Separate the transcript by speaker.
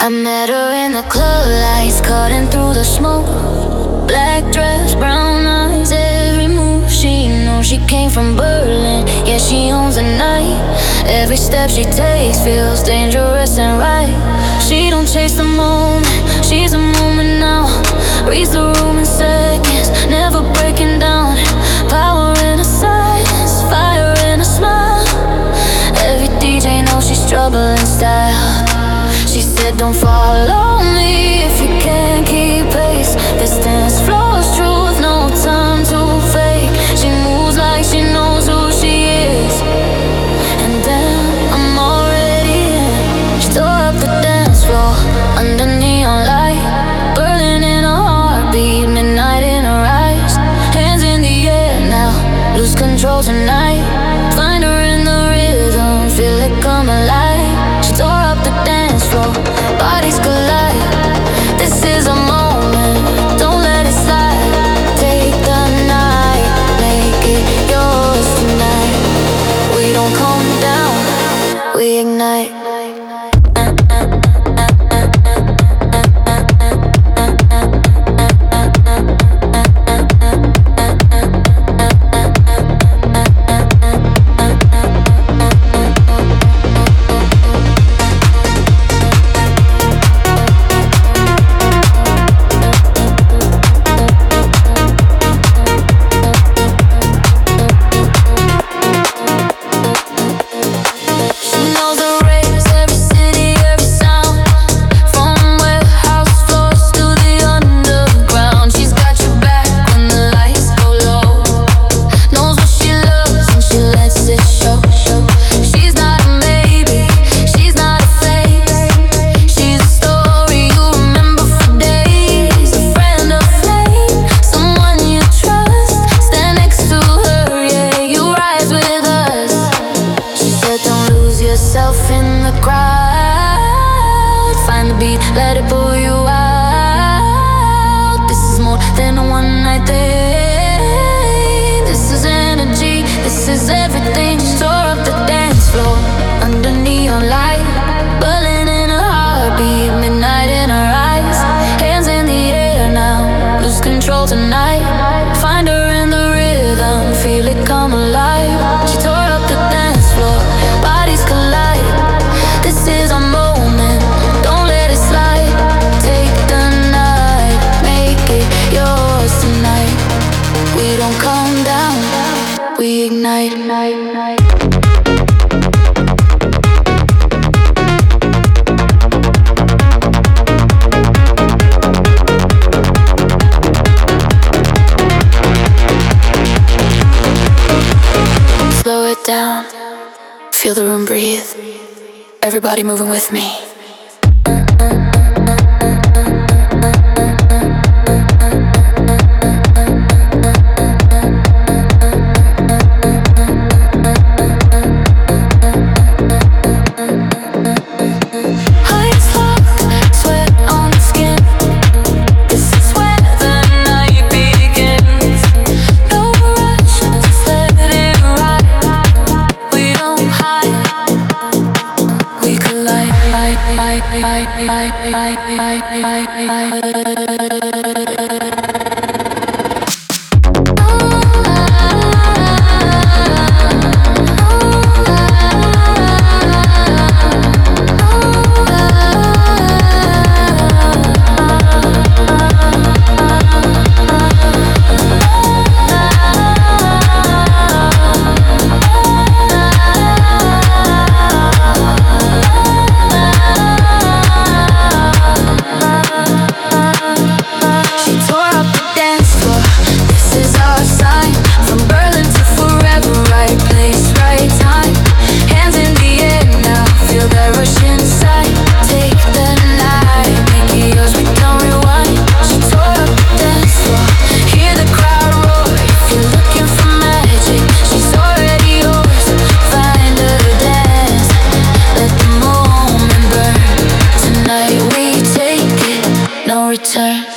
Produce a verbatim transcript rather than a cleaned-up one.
Speaker 1: I met her in the club, lights cutting through the smoke. Black dress, brown eyes, every move she knows. She came from Berlin, yeah, she owns the night. Every step she takes feels dangerous and right. She don't chase the moment, she's a moment now. Reads the room in seconds, never breaking down. Power in her silence, fire in her smile. Every D J knows she's trouble in style. She said don't follow me if you can't keep pace. This dance flows truth, no time to fake. She moves like she knows who she is. And then I'm already in. She tore up the dance floor under neon light. Berlin in her heartbeat, midnight in her eyes. Hands in the air now, lose control tonight. Find her in the rhythm, feel it come alive. She tore up the dance floor, bodies collide. This is a moment, don't let it slide. Take the night, make it yours tonight. We don't calm down, we ignite. Let it pull you out. This is more than a one night thing. This is energy, this is everything. She tore up the dance floor under neon light. Berlin in her heartbeat, midnight in her eyes. Hands in the air now, lose control tonight. Find her in the rhythm, feel it come alive. She tore up the dance floor, bodies collide. This is a moment, don't let it slide. Take the night, make it yours tonight. We don't calm down, we ignite. Slow it down, feel the room breathe. Everybody moving with me. Return.